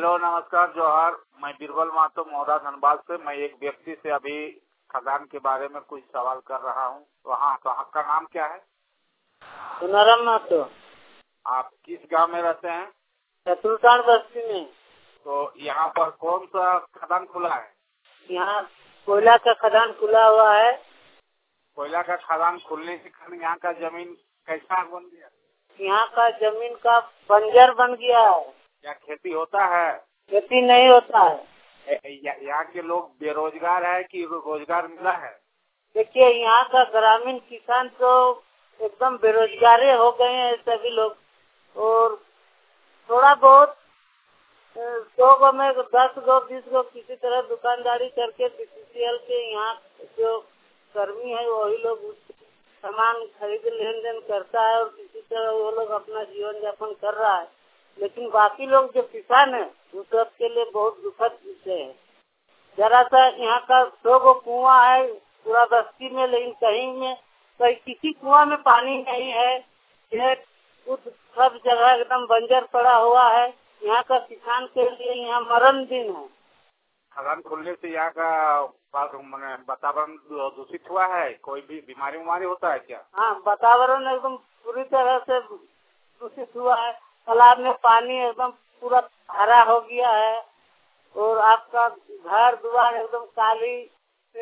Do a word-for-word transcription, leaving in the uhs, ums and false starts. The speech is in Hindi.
हेलो, नमस्कार, जोहार। मैं बीरबल महतो मोहदा धनबाद से। मैं एक व्यक्ति से अभी खदान के बारे में कुछ सवाल कर रहा हूँ। वहाँ तो आपका नाम क्या है? सुनाराम महतो। आप किस गांव में रहते हैं? चतुर्थान बस्ती में। तो यहाँ पर कौन सा खदान खुला है? यहाँ कोयला का खदान खुला हुआ है। कोयला का खदान खुलने के कारण यहाँ का जमीन कैसा बन गया? यहाँ का जमीन का बंजर बन गया है। क्या खेती होता है? खेती नहीं होता है। यहाँ के लोग बेरोजगार है कि रोजगार मिला है? देखिए, यहाँ का ग्रामीण किसान तो एकदम बेरोजगार हो गए हैं सभी लोग। और थोड़ा बहुत सौ गो में दस गो बीस गो किसी तरह दुकानदारी करके बीसीसीएल के यहाँ जो कर्मी है वही लोग सामान खरीद लेन देन करता है और किसी तरह वो लोग अपना जीवन यापन कर रहा है। लेकिन बाकी लोग जो किसान है उन सब के लिए बहुत दुखद विषय है। जरा सा यहाँ का सौ गो कुआं है पूरा बस्ती में, लेकिन कहीं में कहीं किसी कुआं में पानी नहीं है। यह सब जगह एकदम बंजर पड़ा हुआ है। यहाँ का किसान के लिए यहाँ मरण दिन है। खदान खुलने से यहाँ का वातावरण दूषित हुआ है? कोई भी बीमारी उमारी होता है क्या? हाँ, वातावरण एकदम पूरी तरह से दूषित हुआ है। तालाब में पानी एकदम पूरा हरा हो गया है और आपका घर द्वार एकदम काली